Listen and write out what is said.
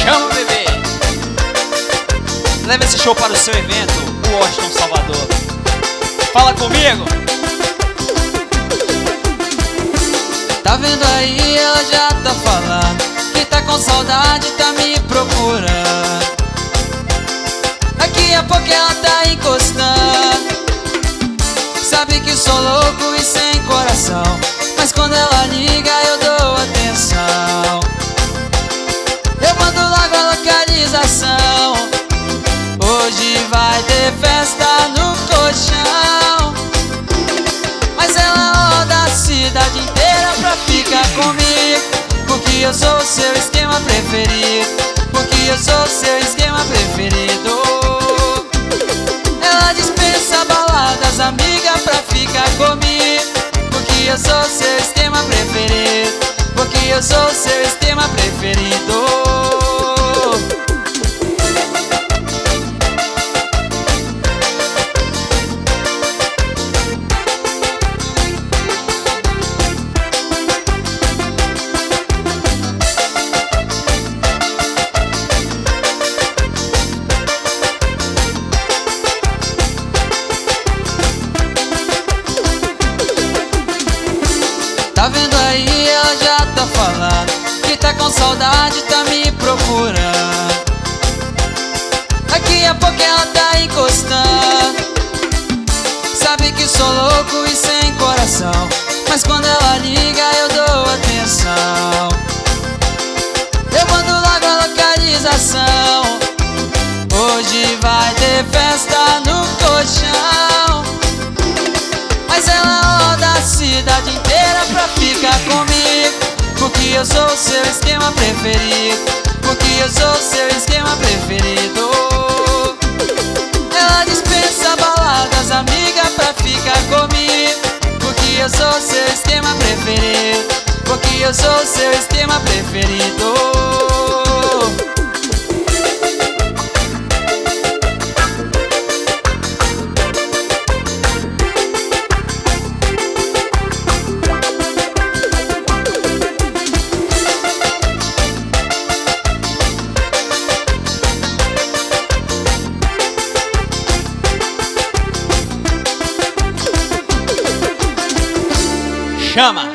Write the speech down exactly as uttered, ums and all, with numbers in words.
Chama, bebê. Leva esse show para o seu evento, o Washington Salvador. Fala comigo. Tá vendo aí, ela já tá falando que tá com saudade, tá me procurando. Daqui a pouco ela tá encostando. Sabe que sou louco e sem coração, mas quando ela liga eu dou atenção. Eu mando logo a localização. Hoje vai ter festa no colchão, mas ela roda a cidade inteira pra ficar comigo, porque eu sou o seu esquema preferido, porque eu sou o seu esquema preferido. Ela dispensa baladas, amiga, pra ficar comigo, porque eu sou o seu esquema preferido, porque eu sou o seu esquema preferido. Tá vendo aí, ela já tá falando que tá com saudade, tá me procurando. Daqui a pouco ela tá encostando. Sabe que sou louco e sem coração, mas quando ela liga eu dou atenção. Eu mando logo a localização. Hoje vai ter festa no colchão, mas ela roda a cidade inteira pra ficar comigo, porque eu sou o seu esquema preferido, porque eu sou o seu esquema preferido. Ela dispensa baladas, amiga, pra ficar comigo, porque eu sou o seu esquema preferido, porque eu sou o seu esquema preferido. Chama.